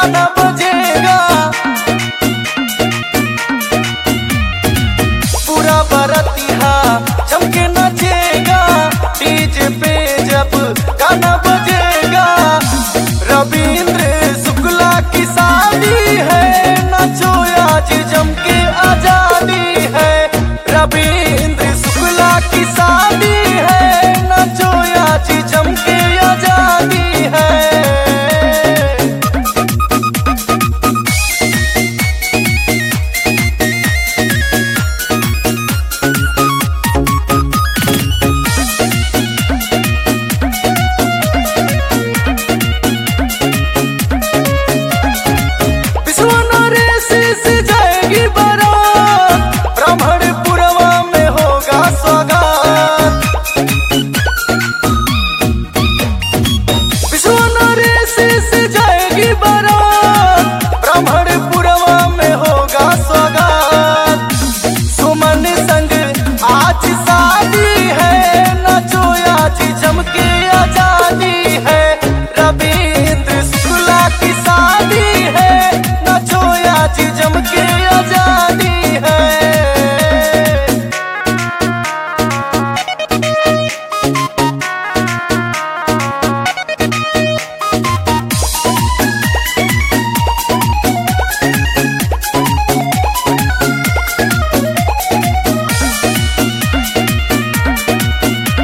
गाना बजेगा। पूरा बरातिया जम के नाचेगा, डीजे पे जब गाना बजेगा। रविंद्र शुक्ला की शादी है, नाचो आज जम के आजादी है। रविंद्र शुक्ला की शादी है, नाचो आज जम के आजादी है। से जाएगी बारात, ब्राह्मणपुरवा में होगा स्वागत। से जाएगी बारात, ब्राह्मणपुरवा में होगा स्वागत। सुमन संग आज शादी है, नाचो आज जम के आजादी है। रविंद्र शुक्ला की शादी है, नाचो आज जम के आजादी है।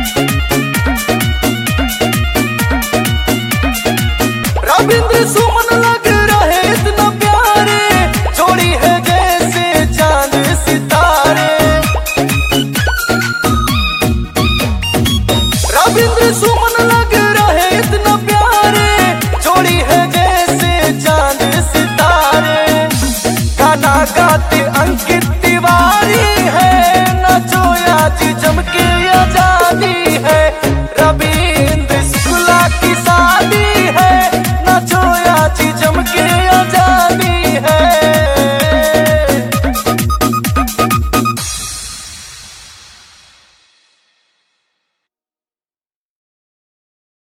रविंद्र सुमन